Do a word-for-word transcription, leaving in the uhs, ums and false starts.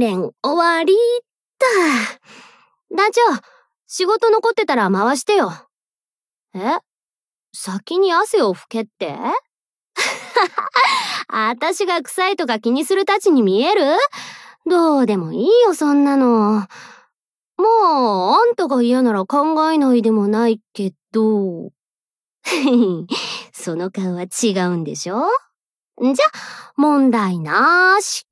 練終わりだ。団長、仕事残ってたら回してよ。え？先に汗を拭けって？あたしが臭いとか気にするたちに見える？どうでもいいよ、そんなの。まあ、あんたが嫌なら考えないでもないけど。その顔は違うんでしょ？じゃ、問題なーし。